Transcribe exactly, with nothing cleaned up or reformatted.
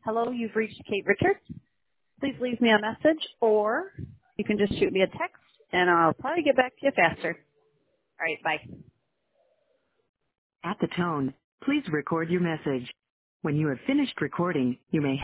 Hello, you've reached Kate Richards. Please leave me a message, or you can just shoot me a text, and I'll probably get back to you faster. All right, bye. At the tone, please record your message. When you have finished recording, you may